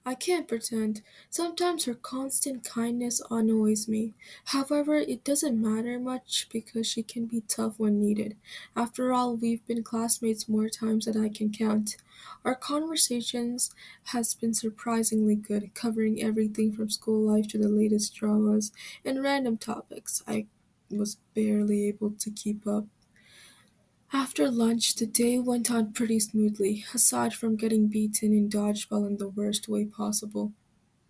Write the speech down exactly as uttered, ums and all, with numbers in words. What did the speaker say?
I can't pretend. Sometimes her constant kindness annoys me. However, it doesn't matter much because she can be tough when needed. After all, we've been classmates more times than I can count. Our conversations has been surprisingly good, covering everything from school life to the latest dramas and random topics. I was barely able to keep up. After lunch, the day went on pretty smoothly, aside from getting beaten in dodgeball in the worst way possible.